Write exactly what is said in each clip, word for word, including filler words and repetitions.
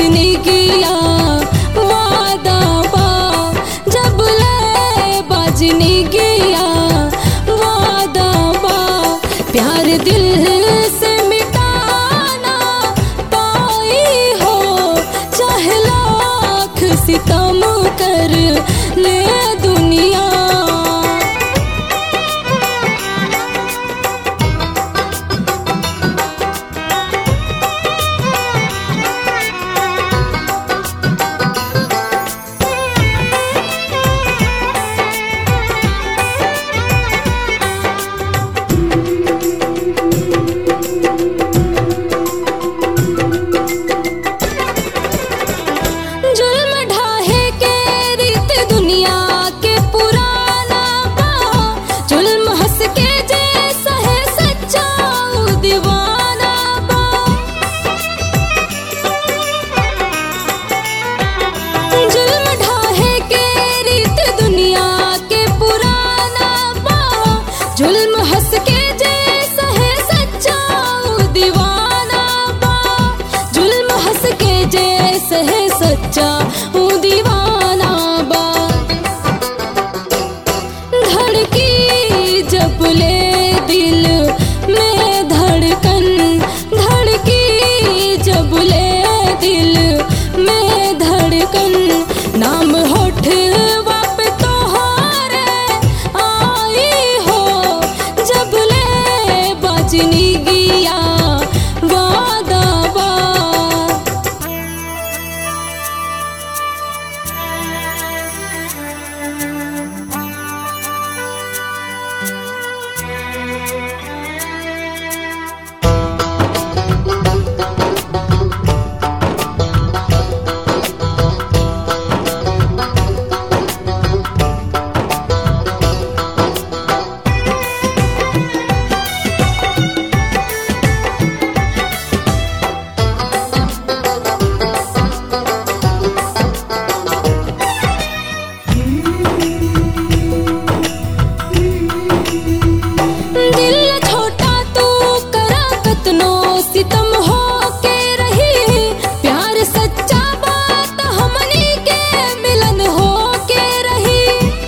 बजनी किया वादा बा, जब ले बजनी किया वादा बा। प्यार दिल से मिटाना पाई हो, चाहे लाख सितम कर ले दुनिया। जुल्म ढाहे के रीत दुनिया के पुराना बा, जुल्म हंस के जैसा है सच्चा दीवाना बा। जुल्म ढाहे के रीत दुनिया के पुराना बा, जुल्म हंस के जैसा है सच्चा दीवाना बा। जुल्म हंस के जैसा है सच्चा हूँ दीवाना बा। धड़की जब ले दिल में धड़कन, धड़की जब ले दिल में धड़कन, नाम होठ वाप तोहारे आई हो, जब ले बजनी गिया वादा बा। दिल छोटा तू करा कतनो सितम हो के रही, प्यार सच्चा बात हमनी के मिलन हो के रही।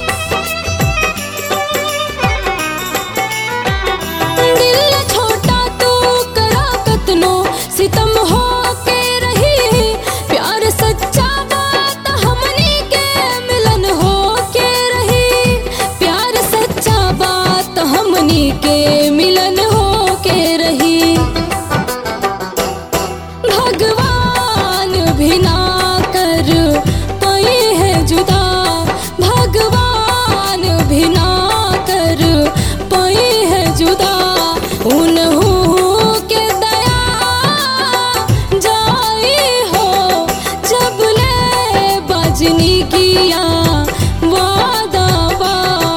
दिल छोटा तू करा कतनो सितम हो के रही, प्यार सच्चा बात हमनी के मिलन हो के रही। प्यार सच्चा बात हमनी के मिलन हो के रही। भगवान भी ना कर पाए है जुदा, भगवान भी ना कर पाए है जुदा। उन्हों के दया जाई हो, जब ले बजनी किया वादा बा।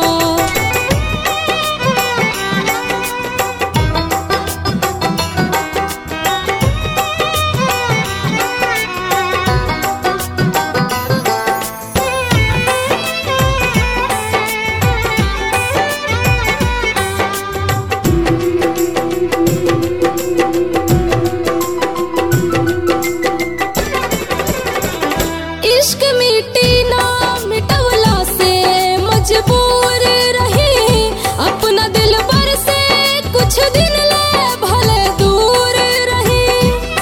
इश्क मिटी ना मिटवला से मजबूर रही, अपना दिल पर से कुछ दिन ले भले दूर रही।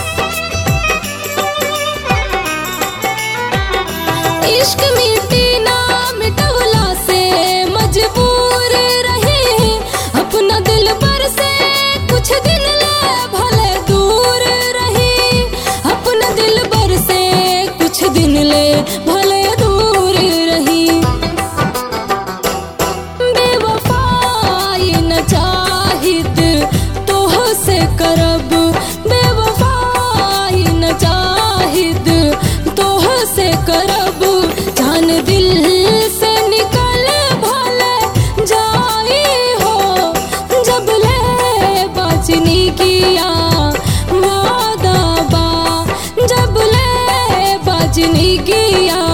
इश्क मिटी ना मिटवला से मजबूर रही, अपना दिल पर से कुछ दिन ले भले दूर रही। अपना दिल पर से कुछ दिन ले भले दूर रही। बेवफाई न चाहिद तोह से करब, बेवफाई न चाहिद तोह से करब। जान दिल से निकल भले जाई हो, जब ले बजनी किया वादा बा, जब ले बजनी किया